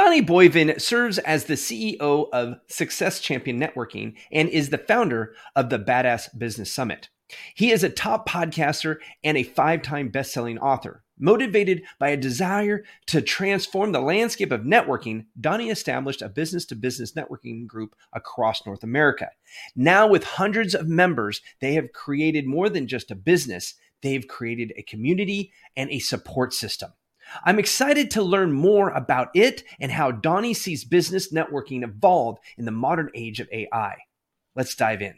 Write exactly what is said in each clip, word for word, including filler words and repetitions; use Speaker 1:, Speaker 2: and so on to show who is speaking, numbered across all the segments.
Speaker 1: Donnie Boivin serves as the C E O of Success Champion Networking and is the founder of the Badass Business Summit. He is a top podcaster and a five-time best-selling author. Motivated by a desire to transform the landscape of networking, Donnie established a business-to-business networking group across North America. Now, with hundreds of members, they have created more than just a business. They've created a community and a support system. I'm excited to learn more about it and how Donnie sees business networking evolve in the modern age of A I. Let's dive in.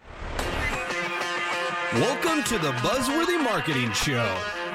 Speaker 2: Welcome to the Buzzworthy Marketing Show.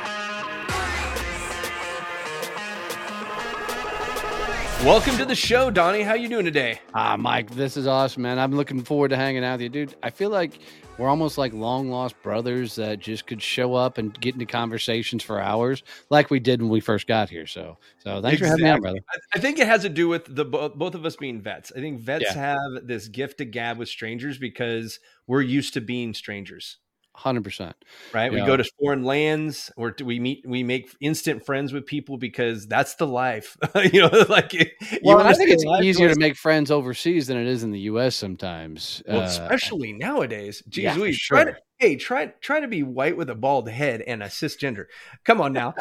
Speaker 1: Welcome to the show, Donnie. How you doing today?
Speaker 3: Ah, Mike, this is awesome, man. I'm looking forward to hanging out with you, dude. I feel like we're almost like long lost brothers that just could show up and get into conversations for hours, like we did when we first got here. So, so thanks
Speaker 1: Exactly.
Speaker 3: for having me on, brother.
Speaker 1: I think it has to do with the both of us being vets. I think vets
Speaker 3: Yeah.
Speaker 1: have this gift to gab with strangers because we're used to being strangers.
Speaker 3: one hundred percent.
Speaker 1: Right. We
Speaker 3: Yeah.
Speaker 1: go to foreign lands or we meet, we make instant friends with people because that's the life, you know, like you
Speaker 3: Well,
Speaker 1: wanna
Speaker 3: I think
Speaker 1: stay
Speaker 3: it's
Speaker 1: alive, you
Speaker 3: easier
Speaker 1: wanna
Speaker 3: to make friends overseas than it is in the U S sometimes.
Speaker 1: Well,
Speaker 3: Uh,
Speaker 1: especially nowadays. Geez,
Speaker 3: yeah, for
Speaker 1: we
Speaker 3: sure.
Speaker 1: try to, hey, try try to be white with a bald head and a cisgender. Come on now.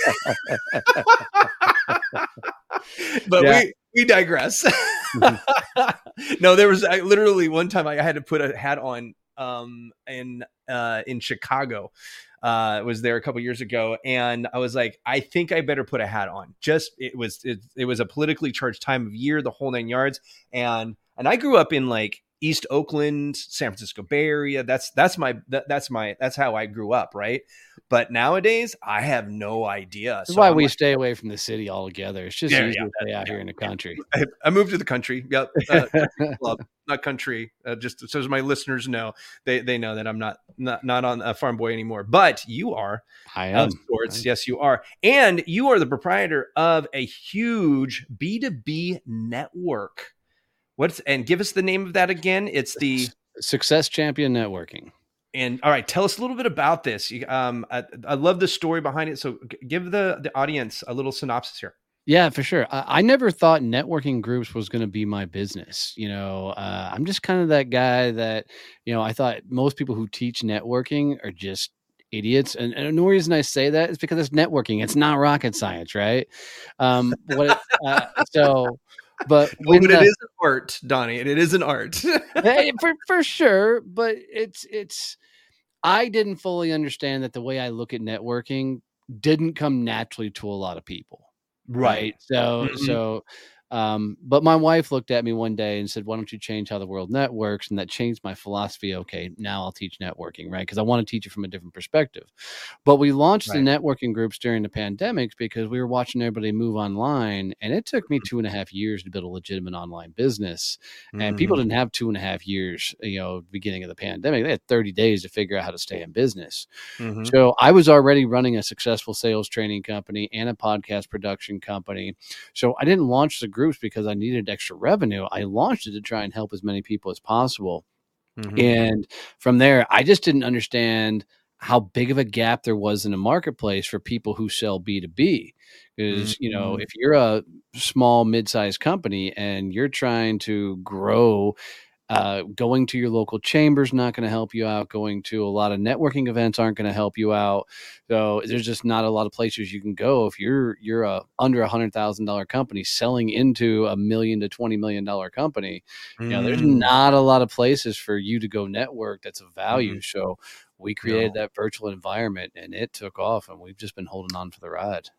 Speaker 1: But
Speaker 3: Yeah.
Speaker 1: we we digress. No, there was I, literally one time I had to put a hat on um in uh in Chicago. Uh I was there a couple years ago and I was like, I think I better put a hat on. Just it was it, it was a politically charged time of year, the whole nine yards. And and I grew up in like East Oakland, San Francisco Bay Area. That's that's my that, that's my that's how I grew up, right? But nowadays, I have no idea.
Speaker 3: That's
Speaker 1: So
Speaker 3: why
Speaker 1: I'm
Speaker 3: we
Speaker 1: like,
Speaker 3: stay away from the city altogether. It's just
Speaker 1: Yeah,
Speaker 3: easier
Speaker 1: yeah,
Speaker 3: to stay out here in the country.
Speaker 1: I, I moved to the country. Yep, uh, country club, not country. Uh, just so as my listeners know, they they know that I'm not not not on a farm boy anymore. But you are
Speaker 3: I
Speaker 1: of
Speaker 3: am.
Speaker 1: sorts. Yes, you are, and you are the proprietor of a huge B two B network. What's and give us the name of that again? It's the
Speaker 3: Success Champion Networking.
Speaker 1: and all right. Tell us a little bit about this. You, um, I, I love the story behind it. So g- give the the audience a little synopsis here.
Speaker 3: Yeah, for sure. I, I never thought networking groups was going to be my business. You know, uh, I'm just kind of that guy that, you know, I thought most people who teach networking are just idiots. And, and the reason I say that is because it's networking. It's not rocket science, right? Um, what? It, uh, so, but when
Speaker 1: But it
Speaker 3: the-
Speaker 1: is an art, Donnie, and it is an art.
Speaker 3: Hey, for for sure, but it's it's I didn't fully understand that the way I look at networking didn't come naturally to a lot of people. Right. So,
Speaker 1: Mhm.
Speaker 3: so, um, but my wife looked at me one day and said, why don't you change how the world networks? And that changed my philosophy. Okay, now I'll teach networking, right? Because I want to teach it from a different perspective. But we launched
Speaker 1: Right.
Speaker 3: the networking groups during the pandemic because we were watching everybody move online. And it took me two and a half years to build a legitimate online business. And people
Speaker 1: Mhm.
Speaker 3: didn't have two and a half years, you know, beginning of the pandemic. They had thirty days to figure out how to stay in business.
Speaker 1: Mhm.
Speaker 3: So I was already running a successful sales training company and a podcast production company. So I didn't launch the groups because I needed extra revenue. I launched it to try and help as many people as possible.
Speaker 1: Mhm.
Speaker 3: And from there, I just didn't understand how big of a gap there was in the marketplace for people who sell B two B. Because, you know,
Speaker 1: Mhm.
Speaker 3: if you're a small, mid-sized company and you're trying to grow, uh, going to your local chambers not going to help you out. Going to a lot of networking events aren't going to help you out. So there's just not a lot of places you can go if you're you're a under a hundred thousand dollar company selling into a million to twenty million dollar company. You know, there's
Speaker 1: Mm.
Speaker 3: not a lot of places for you to go network that's of value.
Speaker 1: Mhm.
Speaker 3: So we created
Speaker 1: No.
Speaker 3: that virtual environment, and it took off, and we've just been holding on for the ride.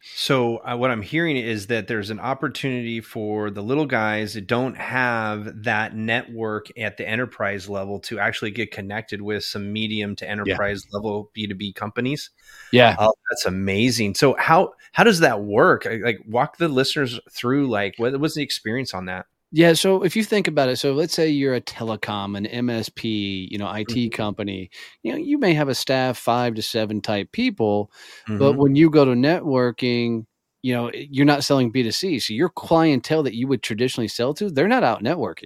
Speaker 1: So uh, what I'm hearing is that there's an opportunity for the little guys that don't have that network at the enterprise level to actually get connected with some medium to enterprise level B two B companies.
Speaker 3: Yeah.
Speaker 1: Oh, that's amazing. So how how does that work? Like like, walk the listeners through like what was the experience on that?
Speaker 3: Yeah. So if you think about it, so let's say you're a telecom, an M S P, you know, I T
Speaker 1: Mhm.
Speaker 3: company, you know, you may have a staff five to seven type people, but
Speaker 1: Mhm.
Speaker 3: when you go to networking, you know, you're not selling B two C. So your clientele that you would traditionally sell to, they're not out networking.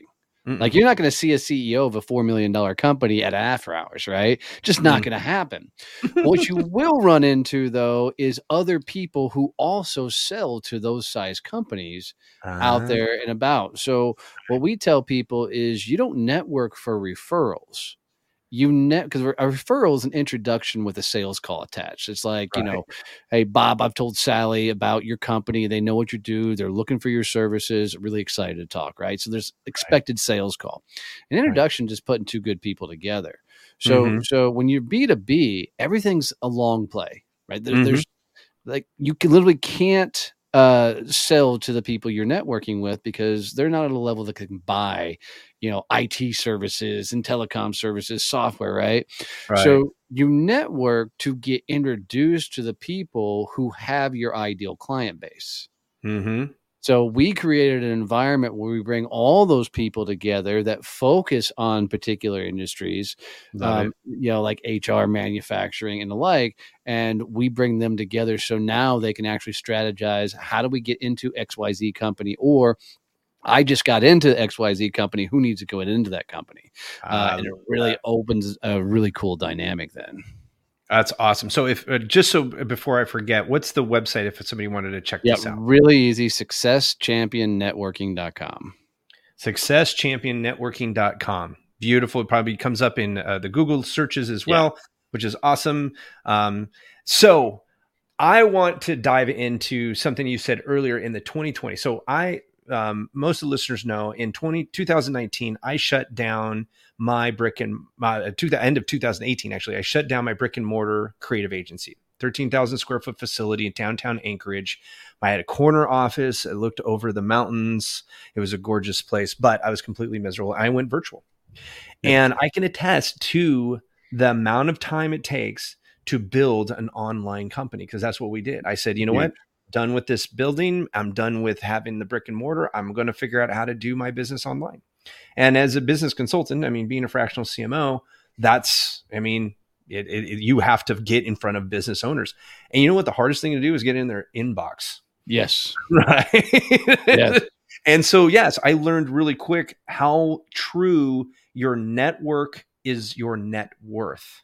Speaker 1: Mm-mm.
Speaker 3: Like, you're not going to see a C E O of a four million dollars company at after hours, right? Just not
Speaker 1: Mm.
Speaker 3: going to happen. What you will run into, though, is other people who also sell to those size companies out
Speaker 1: Ah,
Speaker 3: there and about. So what we tell people is you don't network for referrals. You net because a referral is an introduction with a sales call attached. It's like, you
Speaker 1: right.
Speaker 3: know, hey, Bob, I've told Sally about your company. They know what you do. They're looking for your services. Really excited to talk, right? So there's expected sales call. An introduction just putting two good people together. So
Speaker 1: Mhm.
Speaker 3: so when you're B two B, everything's a long play, right? There,
Speaker 1: Mhm.
Speaker 3: There's like you can literally can't uh, sell to the people you're networking with because they're not at a level that can buy, you know, I T services and telecom services, software, right?
Speaker 1: Right.
Speaker 3: So you network to get introduced to the people who have your ideal client base.
Speaker 1: Mhm.
Speaker 3: So we created an environment where we bring all those people together that focus on particular industries,
Speaker 1: Love
Speaker 3: um,
Speaker 1: it.
Speaker 3: you know, like H R, manufacturing, and the like, and we bring them together. So now they can actually strategize: how do we get into X Y Z company, or I just got into X Y Z company. Who needs to go into that company? Uh,
Speaker 1: I
Speaker 3: and it
Speaker 1: love
Speaker 3: really
Speaker 1: that.
Speaker 3: opens a really cool dynamic then.
Speaker 1: That's awesome. So if uh, just so before I forget, what's the website if somebody wanted to check
Speaker 3: Yeah,
Speaker 1: this out?
Speaker 3: really easy. success champion networking dot com.
Speaker 1: success champion networking dot com. Beautiful. It probably comes up in uh, the Google searches as
Speaker 3: Yeah.
Speaker 1: well, which is awesome. Um, so I want to dive into something you said earlier in the twenty twenty. So I, um, most of the listeners know in twenty, twenty nineteen, I shut down my brick and my to the end of two thousand eighteen. Actually, I shut down my brick and mortar creative agency, thirteen thousand square foot facility in downtown Anchorage. I had a corner office. I looked over the mountains. It was a gorgeous place, but I was completely miserable. I went virtual.
Speaker 3: Yeah.
Speaker 1: And I can attest to the amount of time it takes to build an online company, because that's what we did. I said, you know
Speaker 3: Huge.
Speaker 1: what? Done with this building. I'm done with having the brick and mortar. I'm going to figure out how to do my business online. And as a business consultant, I mean, being a fractional C M O, that's, I mean, it, it, you have to get in front of business owners. And you know what? The hardest thing to do is get in their inbox.
Speaker 3: Yes.
Speaker 1: Right.
Speaker 3: Yes.
Speaker 1: And so, yes, I learned really quick how true your network is your net worth.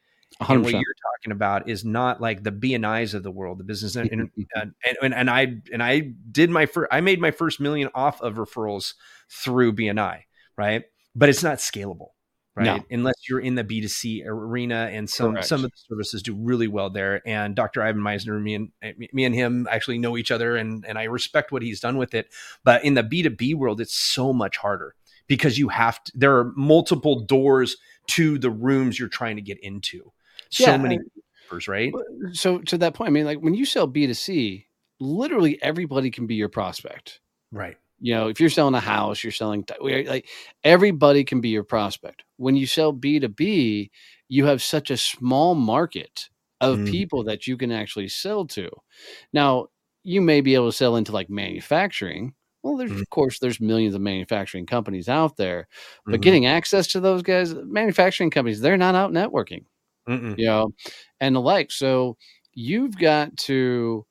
Speaker 1: And what you're talking about is not like the B N Is of the world, the business. And, and, and, and I, and I did my first, I made my first million off of referrals through B N I, right? But it's not scalable, right?
Speaker 3: No.
Speaker 1: Unless you're in the B two C arena, and some,
Speaker 3: Correct.
Speaker 1: some of the services do really well there. And Doctor Ivan Meisner, me and me and him actually know each other, and, and I respect what he's done with it. But in the B two B world, it's so much harder because you have to, there are multiple doors to the rooms you're trying to get into. So
Speaker 3: Yeah,
Speaker 1: many
Speaker 3: and-
Speaker 1: offers, right?
Speaker 3: So to that point, I mean, like when you sell B two C, literally everybody can be your prospect.
Speaker 1: Right.
Speaker 3: You know, if you're selling a house, you're selling like everybody can be your prospect. When you sell B two B, you have such a small market of
Speaker 1: Mm.
Speaker 3: people that you can actually sell to. Now, you may be able to sell into like manufacturing. Well, there's
Speaker 1: Mhm.
Speaker 3: of course there's millions of manufacturing companies out there, but
Speaker 1: Mhm.
Speaker 3: getting access to those guys, manufacturing companies, they're not out networking.
Speaker 1: Mm-mm.
Speaker 3: You know, and the like. So you've got to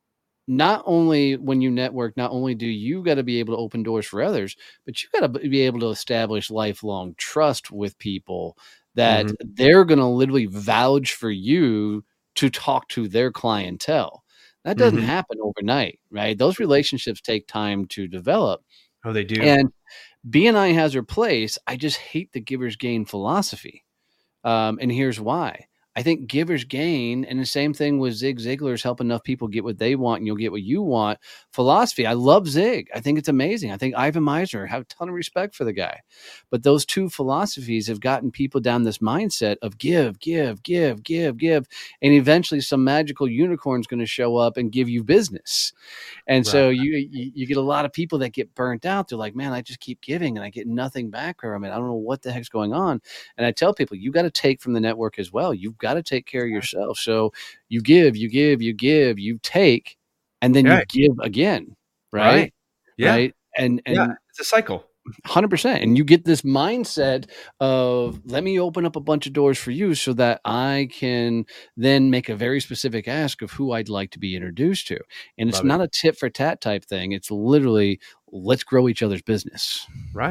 Speaker 3: not only when you network, not only do you got to be able to open doors for others, but you got to be able to establish lifelong trust with people that
Speaker 1: Mhm.
Speaker 3: they're going to literally vouch for you to talk to their clientele. That doesn't
Speaker 1: Mhm.
Speaker 3: happen overnight, right? Those relationships take time to develop.
Speaker 1: Oh, they do.
Speaker 3: And B N I has their place. I just hate the giver's gain philosophy. Um, and here's why. I think givers gain, and the same thing with Zig Ziglar's help enough people get what they want and you'll get what you want philosophy. I love Zig. I think it's amazing. I think Ivan Meisner, have a ton of respect for the guy. But those two philosophies have gotten people down this mindset of give, give, give, give, give. And eventually some magical unicorn is going to show up and give you business. And
Speaker 1: Right.
Speaker 3: so you, you you get a lot of people that get burnt out. They're like, man, I just keep giving and I get nothing back from it. I don't know what the heck's going on. And I tell people, you got to take from the network as well. You've got to take care of yourself. So you give, you give, you give, you take, and then
Speaker 1: Right.
Speaker 3: you give again. Right.
Speaker 1: Right. Yeah.
Speaker 3: Right. And, and
Speaker 1: Yeah. It's a cycle.
Speaker 3: one hundred percent. And you get this mindset of let me open up a bunch of doors for you so that I can then make a very specific ask of who I'd like to be introduced to. And it's
Speaker 1: Love it.
Speaker 3: not a tit for tat type thing. It's literally let's grow each other's business.
Speaker 1: Right.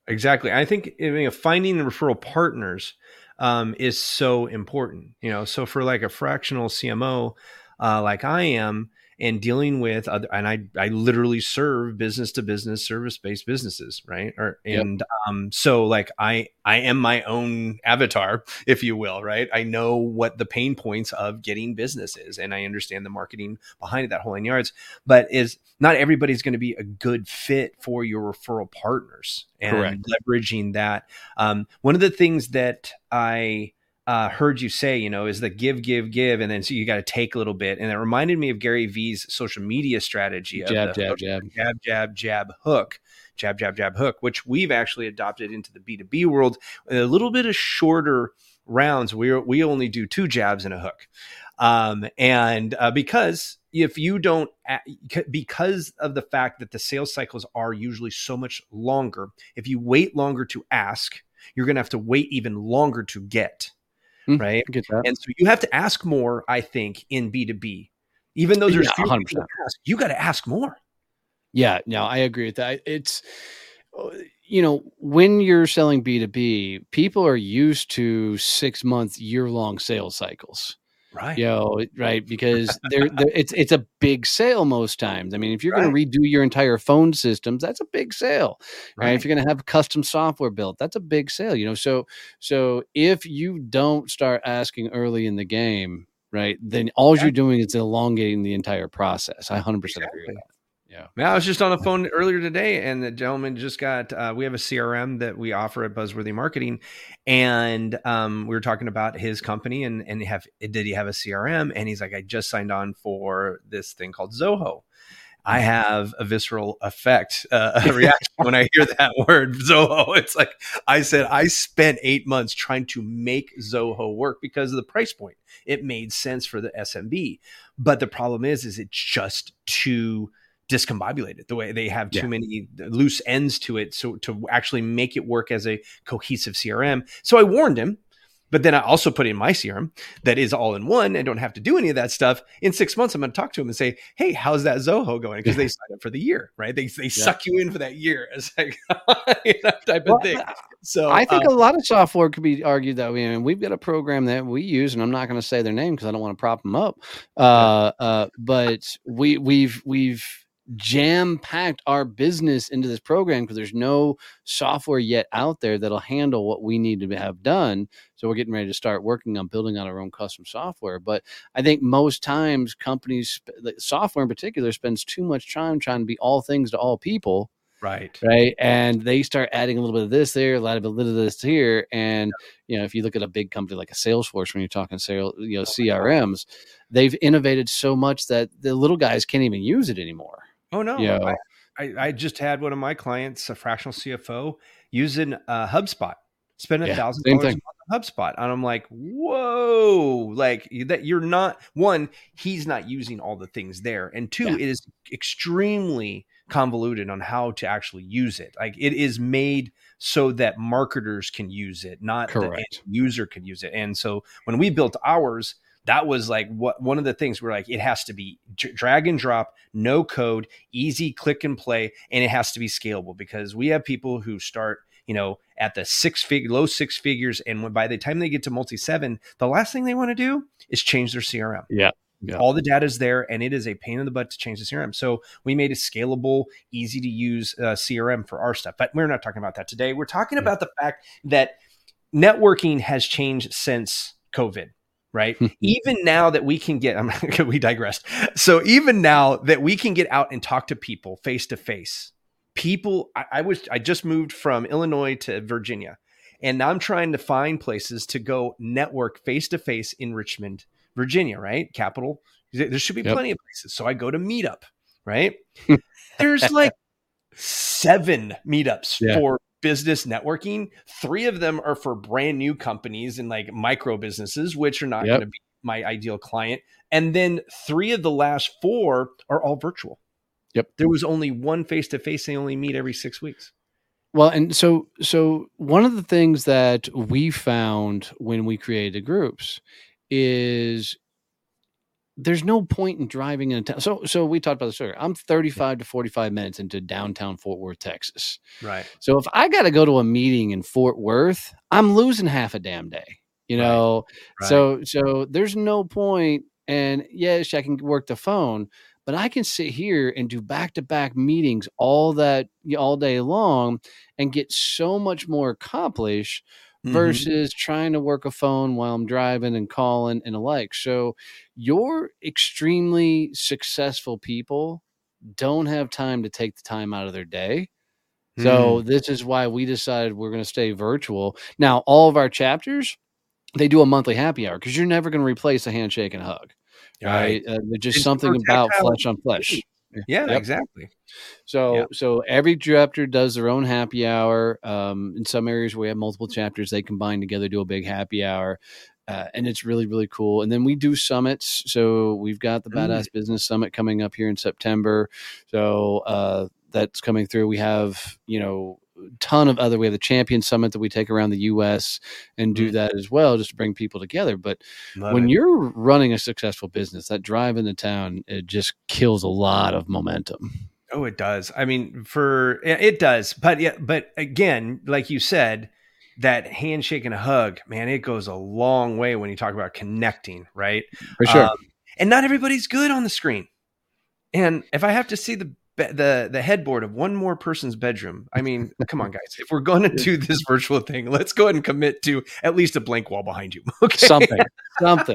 Speaker 1: exactly. I think I mean, finding referral partners um, is so important. You know, so for like a fractional C M O, uh, like I am, and dealing with other, and I I literally serve business to business service based businesses, right? Or
Speaker 3: Yep.
Speaker 1: and um, so like I I am my own avatar, if you will, right? I know what the pain points of getting business is, and I understand the marketing behind it, that whole nine yards. But is not everybody's going to be a good fit for your referral partners, and
Speaker 3: Correct.
Speaker 1: leveraging that. Um, one of the things that I uh, heard you say, you know, is the give, give, give, and then so you got to take a little bit. And it reminded me of Gary Vee's social media strategy of
Speaker 3: Jab,
Speaker 1: the
Speaker 3: jab,
Speaker 1: hook,
Speaker 3: jab.
Speaker 1: jab, jab, jab, hook, jab, jab, jab, hook, which we've actually adopted into the B two B world. A little bit of shorter rounds. We we only do two jabs and a hook, um, and uh, because if you don't, because of the fact that the sales cycles are usually so much longer, if you wait longer to ask, you're going to have to wait even longer to get. Right.
Speaker 3: I get that.
Speaker 1: And so you have to ask more, I think, in B two B, even though there's
Speaker 3: Yeah,
Speaker 1: few
Speaker 3: one hundred
Speaker 1: people
Speaker 3: percent.
Speaker 1: to ask, you got to ask more.
Speaker 3: Yeah, no, I agree with that. It's, you know, when you're selling B two B, people are used to six month, year long sales cycles.
Speaker 1: Right.
Speaker 3: You know, right. Because they're, they're it's, it's a big sale most times. I mean, if you're
Speaker 1: Right.
Speaker 3: going to redo your entire phone systems, that's a big sale, right?
Speaker 1: Right.
Speaker 3: If you're going to have custom software built, that's a big sale, you know? So, so if you don't start asking early in the game, right, then all
Speaker 1: Yeah.
Speaker 3: you're doing is elongating the entire process. I one hundred percent agree with
Speaker 1: Exactly.
Speaker 3: that. Yeah.
Speaker 1: Now, I was just on the phone earlier today, and the gentleman just got, uh, we have a C R M that we offer at Buzzworthy Marketing. And um, we were talking about his company and, and have, did he have a C R M? And he's like, I just signed on for this thing called Zoho. I have a visceral effect, uh, a reaction when I hear that word Zoho. It's like, I said, I spent eight months trying to make Zoho work because of the price point. It made sense for the S M B. But the problem is, is it's just too discombobulated, the way they have too
Speaker 3: Yeah.
Speaker 1: many loose ends to it. So to actually make it work as a cohesive C R M. So I warned him, but then I also put in my C R M that is all in one and don't have to do any of that stuff. In six months, I'm going to talk to him and say, hey, how's that Zoho going? Because they sign up for the year, right? They, they yeah. suck you in for that year. It's like you know, type
Speaker 3: well,
Speaker 1: of thing. So
Speaker 3: I think
Speaker 1: uh,
Speaker 3: a lot of software could be argued that way. I mean, we've got a program that we use, and I'm not going to say their name because I don't want to prop them up. Uh, yeah. uh, but we we've we've jam-packed our business into this program because there's no software yet out there that'll handle what we need to have done. So we're getting ready to start working on building out our own custom software. But I think most times companies, software in particular, spends too much time trying to be all things to all people.
Speaker 1: Right.
Speaker 3: Right. And they start adding a little bit of this there, a lot of a little of this here. And, you know, if you look at a big company like a Salesforce, when you're talking sales, you know, C R Ms, they've innovated so much that the little guys can't even use it anymore.
Speaker 1: Oh, no.
Speaker 3: You know?
Speaker 1: I, I, I just had one of my clients, a fractional C F O, using uh, HubSpot, spending a thousand dollars on HubSpot. And I'm like, whoa, like that you're not, one, he's not using all the things there. And two, yeah. it is extremely convoluted on how to actually use it. Like it is made so that marketers can use it, not
Speaker 3: Correct.
Speaker 1: the user can use it. And so when we built ours, that was like what one of the things we're like, it has to be drag and drop, no code, easy click and play, and it has to be scalable because we have people who start, you know, at the six figure, low six figures, and when by the time they get to multi seven, the last thing they want to do is change their C R M.
Speaker 3: Yeah. Yeah.
Speaker 1: All the data is there, and it is a pain in the butt to change the C R M. So we made a scalable, easy to use uh, C R M for our stuff. But we're not talking about that today. We're talking yeah. about the fact that networking has changed since COVID. Right. Even now that we can get, I'm we digressed. So even now that we can get out and talk to people face to face, people, I, I was, I just moved from Illinois to Virginia, and now I'm trying to find places to go network face to face in Richmond, Virginia, right? Capital. There should be yep. plenty of places. So I go to Meetup, right? There's like seven meetups yeah. for business networking. Three of them are for brand new companies and like micro businesses, which are not yep. going to be my ideal client. And then three of the last four are all virtual.
Speaker 3: Yep.
Speaker 1: There was only one face-to-face. They only meet every six weeks.
Speaker 3: Well, and so, so one of the things that we found when we created the groups is there's no point in driving into town. So, so we talked about this earlier. I'm thirty-five to forty-five minutes into downtown Fort Worth, Texas.
Speaker 1: Right.
Speaker 3: So if I got to go to a meeting in Fort Worth, I'm losing half a damn day, you know?
Speaker 1: Right.
Speaker 3: So, so there's no point. And yes, I can work the phone, but I can sit here and do back-to-back meetings all that all day long and get so much more accomplished versus mm-hmm. trying to work a phone while I'm driving and calling and the like. So your extremely successful people don't have time to take the time out of their day. Mm. So this is why we decided we're going to stay virtual. Now, all of our chapters, they do a monthly happy hour because you're never going to replace a handshake and a hug. Right. Uh, there's just it's something about flesh on flesh.
Speaker 1: Yeah, yep. exactly.
Speaker 3: So,
Speaker 1: yep.
Speaker 3: so every chapter does their own happy hour. Um, in some areas where we have multiple chapters, they combine together, do a big happy hour. Uh, and it's really, really cool. And then we do summits. So we've got the Badass mm. Business Summit coming up here in September. So uh, that's coming through. We have, you know, ton of other, we have the Champion Summit that we take around the U S and do that as well, just to bring people together. But Love when it. You're running a successful business, that drive into town, it just kills a lot of momentum.
Speaker 1: Oh, it does. I mean, for it does. But yeah, but again, like you said, that handshake and a hug, man, it goes a long way when you talk about connecting, right?
Speaker 3: For sure. Um,
Speaker 1: and not everybody's good on the screen. And if I have to see the the the headboard of one more person's bedroom, I mean, come on, guys. If we're going to do this virtual thing, let's go ahead and commit to at least a blank wall behind you. Okay,
Speaker 3: something, something.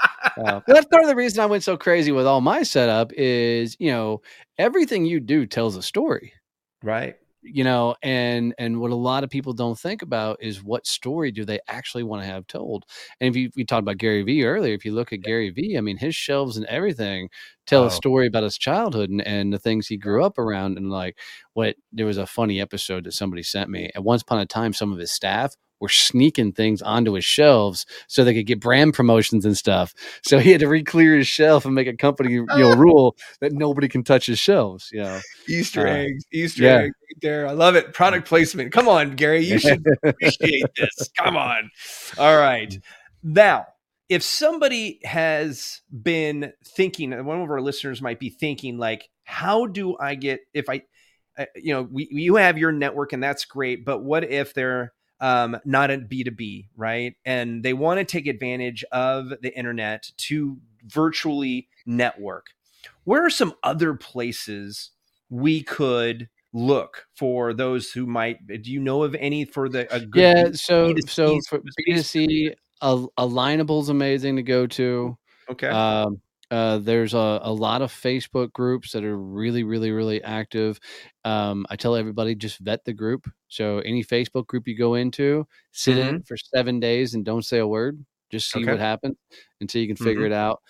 Speaker 3: Uh, that's part of the reason I went so crazy with all my setup is, you know, everything you do tells a story,
Speaker 1: right?
Speaker 3: You know, and and what a lot of people don't think about is what story do they actually want to have told. And if you we talked about Gary Vee earlier, if you look at Gary Vee, I mean, his shelves and everything tell oh. a story about his childhood and, and the things he grew up around. And like what there was a funny episode that somebody sent me. At once upon a time, some of his staff were sneaking things onto his shelves so they could get brand promotions and stuff. So he had to re-clear his shelf and make a company, you know, rule that nobody can touch his shelves. You know,
Speaker 1: Easter uh, eggs, Easter yeah. eggs right there. I love it. Product placement. Come on, Gary, you should appreciate this. Come on. All right. Now, if somebody has been thinking, one of our listeners might be thinking like, how do I get, if I, uh, you know, we, you have your network and that's great, but what if they're, Um, not a B two B, right? And they want to take advantage of the internet to virtually network. Where are some other places we could look for those who might, do you know of any for the, a good
Speaker 3: yeah, B- so, B two C, so for B two C, a, Alignable is amazing to go to.
Speaker 1: Okay.
Speaker 3: Um, Uh, there's a, a lot of Facebook groups that are really, really, really active. Um, I tell everybody just vet the group. So any Facebook group you go into, sit mm-hmm. in for seven days and don't say a word. Just see okay. what happens until you can figure mm-hmm. it out.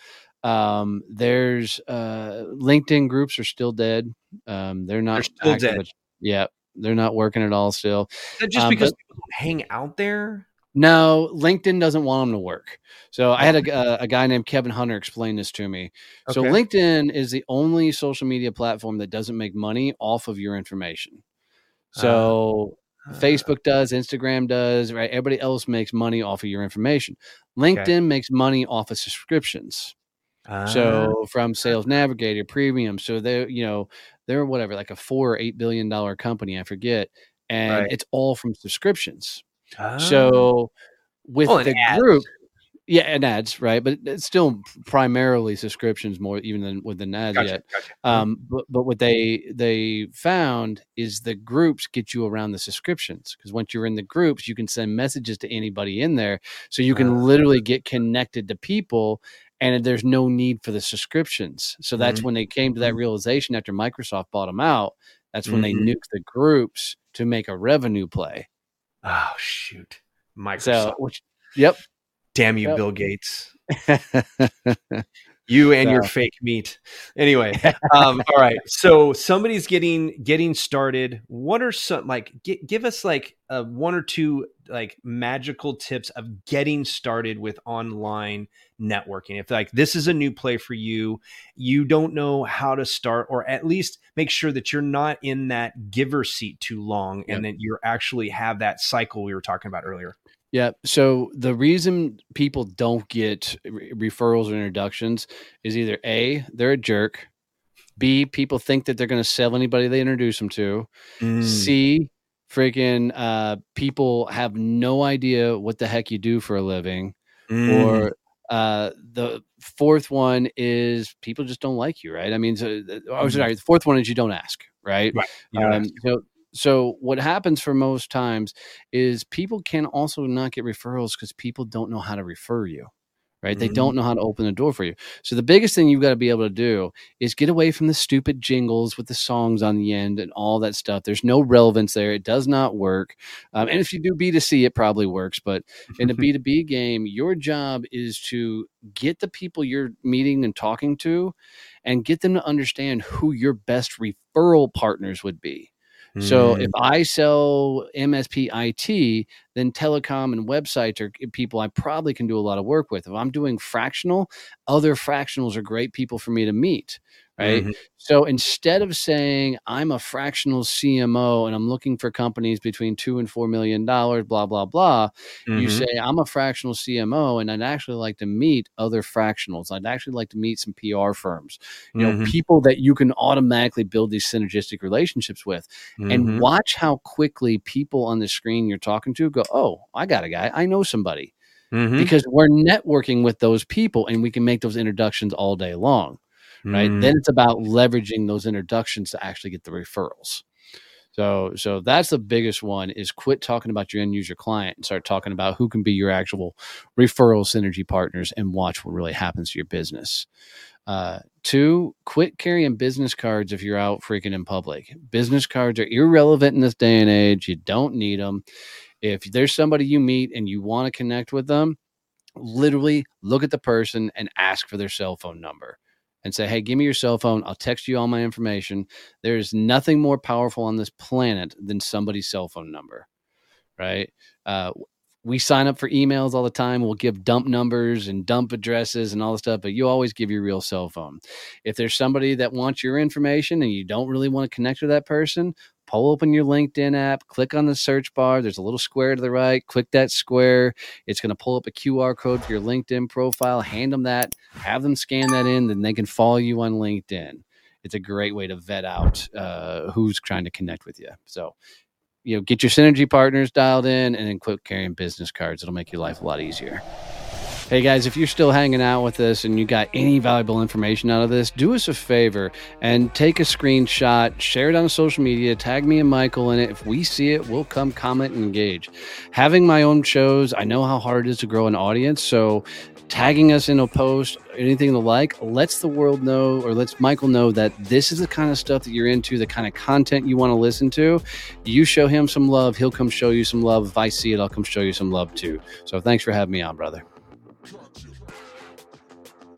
Speaker 3: Um, there's uh, LinkedIn groups are still dead. Um, they're not
Speaker 1: they're still dead.
Speaker 3: At, yeah, they're not working at all still.
Speaker 1: Is that just um, because but, people don't hang out there?
Speaker 3: No, LinkedIn doesn't want them to work. So I had a, a, a guy named Kevin Hunter explain this to me. So okay. LinkedIn is the only social media platform that doesn't make money off of your information. So uh, Facebook does, Instagram does, right? Everybody else makes money off of your information. LinkedIn okay. makes money off of subscriptions. Uh, so from Sales Navigator, Premium. So they're, you know, they're whatever, like a four or eight billion dollar company, I forget. And right. it's all from subscriptions. Oh. So with oh, the ads. group, yeah, and ads, right? But it's still primarily subscriptions more even than with the ads gotcha, yet. Gotcha. Um, but, but what they they found is the groups get you around the subscriptions because once you're in the groups, you can send messages to anybody in there. So you can uh, literally get connected to people and there's no need for the subscriptions. So that's mm-hmm. when they came to that realization after Microsoft bought them out. That's when mm-hmm. they nuked the groups to make a revenue play.
Speaker 1: Oh, shoot. Microsoft. So,
Speaker 3: which, yep.
Speaker 1: Damn you,
Speaker 3: yep.
Speaker 1: Bill Gates. You and so. your fake meat. Anyway. Um, all right. So somebody's getting getting started. What are some, like, g- give us like a one or two like magical tips of getting started with online networking. If like this is a new play for you, you don't know how to start, or at least make sure that you're not in that giver seat too long yep. and that you actually have that cycle we were talking about earlier.
Speaker 3: Yeah. So the reason people don't get re- referrals or introductions is either A, they're a jerk. B, people think that they're going to sell anybody they introduce them to.
Speaker 1: Mm.
Speaker 3: C, freaking uh, people have no idea what the heck you do for a living.
Speaker 1: Mm.
Speaker 3: Or uh, the fourth one is people just don't like you, right? I mean, so, oh, sorry, the fourth one is you don't ask, right?
Speaker 1: Right. You don't
Speaker 3: Um,
Speaker 1: ask.
Speaker 3: so, so what happens for most times is people can also not get referrals because people don't know how to refer you. Right. They don't know how to open the door for you. So the biggest thing you've got to be able to do is get away from the stupid jingles with the songs on the end and all that stuff. There's no relevance there. It does not work. Um, and if you do B two C, it probably works. But in a B two B game, your job is to get the people you're meeting and talking to and get them to understand who your best referral partners would be. So if I sell M S P I T, then telecom and websites are people I probably can do a lot of work with. If I'm doing fractional, other fractionals are great people for me to meet, right?
Speaker 1: Mm-hmm.
Speaker 3: So instead of saying I'm a fractional C M O and I'm looking for companies between two and four million dollars, blah, blah, blah,
Speaker 1: Mm-hmm.
Speaker 3: you say I'm a fractional C M O and I'd actually like to meet other fractionals. I'd actually like to meet some P R firms, you know,
Speaker 1: Mm-hmm.
Speaker 3: people that you can automatically build these synergistic relationships with.
Speaker 1: Mm-hmm.
Speaker 3: And watch how quickly people on the screen you're talking to go, oh, I got a guy. I know somebody.
Speaker 1: Mm-hmm.
Speaker 3: Because we're networking with those people and we can make those introductions all day long, right?
Speaker 1: Mm-hmm.
Speaker 3: Then it's about leveraging those introductions to actually get the referrals. So, so that's the biggest one is quit talking about your end user client and start talking about who can be your actual referral synergy partners and watch what really happens to your business. Uh, two, quit carrying business cards if you're out freaking in public. Business cards are irrelevant in this day and age. You don't need them. If there's somebody you meet and you want to connect with them, literally look at the person and ask for their cell phone number and say, hey, give me your cell phone. I'll text you all my information. There's nothing more powerful on this planet than somebody's cell phone number, right? Uh, we sign up for emails all the time. We'll give dump numbers and dump addresses and all this stuff, but you always give your real cell phone. If there's somebody that wants your information and you don't really want to connect with that person, pull open your LinkedIn app, click on the search bar. There's a little square to the right. Click that square. It's going to pull up a Q R code for your LinkedIn profile. Hand them that. Have them scan that in. Then they can follow you on LinkedIn. It's a great way to vet out uh, who's trying to connect with you. So, you know, get your synergy partners dialed in and then quit carrying business cards. It'll make your life a lot easier. Hey guys, if you're still hanging out with us and you got any valuable information out of this, do us a favor and take a screenshot, share it on social media, tag me and Michael in it. If we see it, we'll come comment and engage. Having my own shows, I know how hard it is to grow an audience. So tagging us in a post, anything the like, lets the world know or lets Michael know that this is the kind of stuff that you're into, the kind of content you want to listen to. You show him some love, he'll come show you some love. If I see it, I'll come show you some love too. So thanks for having me on, brother.